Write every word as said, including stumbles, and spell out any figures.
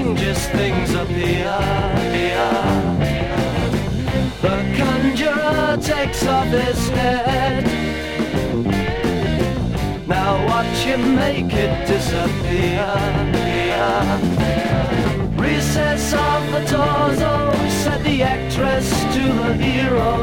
strangest things appear. The conjurer takes off his head. Now watch him make it disappear. Recess of the torso, said the actress to the hero.